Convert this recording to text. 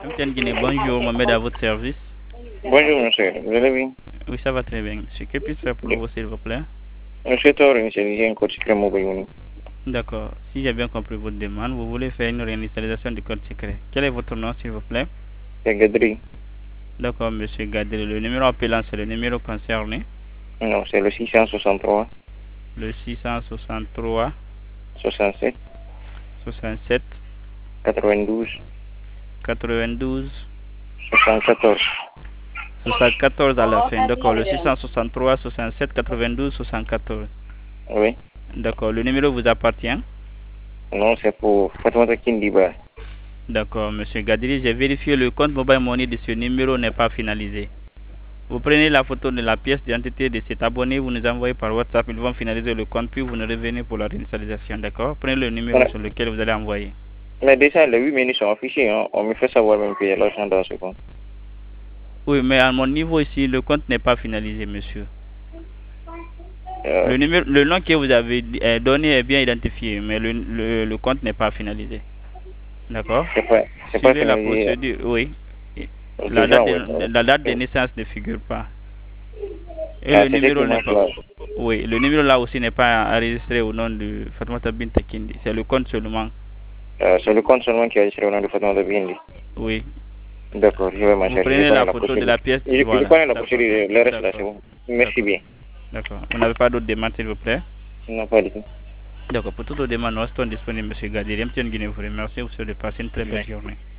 MTN Guinée, bonjour, Mohamed à votre service. Bonjour monsieur, vous allez bien? Oui, ça va très bien, monsieur. Que puis-je faire pour vous, s'il vous plaît? Monsieur Torin, c'est un code secret mobile money. D'accord. Si j'ai bien compris votre demande, vous voulez faire une réinitialisation du code secret. Quel est votre nom, s'il vous plaît? C'est Gadri. D'accord, monsieur Gadel. Le numéro appelant, c'est le numéro concerné. Non, c'est le 663 Le 663 67 67 92 92 74. 74 à la fin. D'accord, le 663 67 92 74. Oui. D'accord, le numéro vous appartient? Non, c'est pour Fatoumata Kindiba. D'accord, monsieur Gadri, j'ai vérifié le compte mobile money de ce numéro n'est pas finalisé. Vous prenez la photo de la pièce d'identité de cet abonné, vous nous envoyez par WhatsApp, ils vont finaliser le compte, puis vous nous revenez pour la réinitialisation, d'accord? Prenez le numéro sur lequel vous allez envoyer. Mais déjà, les 8 minutes sont affichés, hein. On me fait savoir même qu'il y a l'argent dans ce compte. Oui, mais à mon niveau ici, le compte n'est pas finalisé, monsieur. Le nom que vous avez donné est bien identifié, mais le compte n'est pas finalisé. D'accord? C'est pas Suivez la finalisé. procédure, oui. Okay, La date de naissance ne figure pas. Et ah, le c'est ce numéro qui n'est manque pas. là. Oui, le numéro là aussi n'est pas enregistré au nom de Fatoumata Binta Kindi. C'est le compte seulement. C'est le compte seulement qui a enregistré au nom de Fatoumata Bindi. Oui. D'accord, je vais m'en Vous charger. Je prenez connais la la photo de procédure. la pièce. Je Voilà. connais la procédure. Le reste là, c'est bon. Merci bien. D'accord. Vous n'avez pas d'autres demandes, s'il vous plaît? Non, pas du tout. D'accord. Pour toutes vos demandes, nous restons disponibles, M. Gadi. MTN Guinée vous remercie. Vous souhaite de passer une très belle journée.